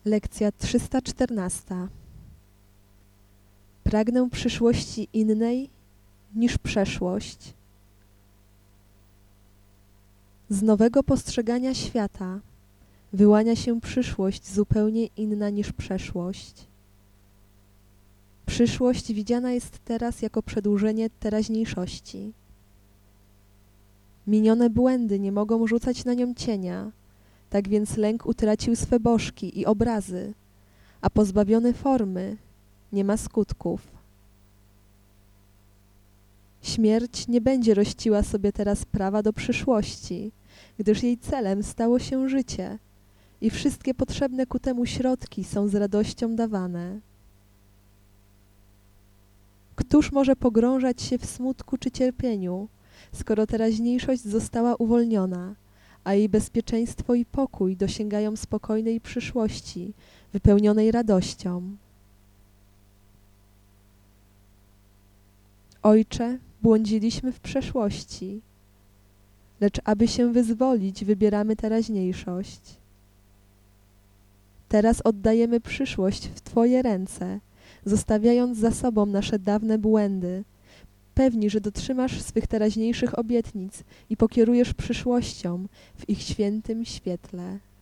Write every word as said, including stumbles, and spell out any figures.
Lekcja trzysta czternasta. Pragnę przyszłości innej niż przeszłość. Z nowego postrzegania świata wyłania się przyszłość zupełnie inna niż przeszłość. Przyszłość widziana jest teraz jako przedłużenie teraźniejszości. Minione błędy nie mogą rzucać na nią cienia, tak więc lęk utracił swe bożki i obrazy, a pozbawiony formy nie ma skutków. Śmierć nie będzie rościła sobie teraz prawa do przyszłości, gdyż jej celem stało się życie i wszystkie potrzebne ku temu środki są z radością dawane. Któż może pogrążać się w smutku czy cierpieniu, skoro teraźniejszość została uwolniona, a jej bezpieczeństwo i pokój dosięgają spokojnej przyszłości, wypełnionej radością? Ojcze, błądziliśmy w przeszłości, lecz aby się wyzwolić, wybieramy teraźniejszość. Teraz oddajemy przyszłość w Twoje ręce, zostawiając za sobą nasze dawne błędy, pewni, że dotrzymasz swych teraźniejszych obietnic i pokierujesz przyszłością w ich świętym świetle.